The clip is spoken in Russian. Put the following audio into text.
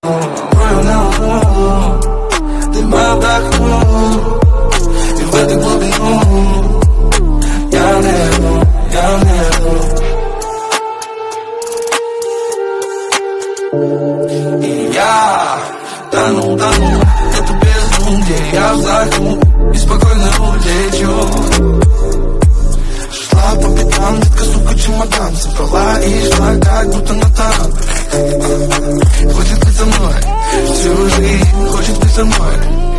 Мою науру, дыма вдохну, и в эту глубину я нырну, я нырну. И я тону, эту бездну, где я вздохну и спокойно улечу. Шла по пятам, детка, сука, чемодан собрала и шла, как будто на танк. Хочет быть со мной всю жизнь, хочет быть со мной.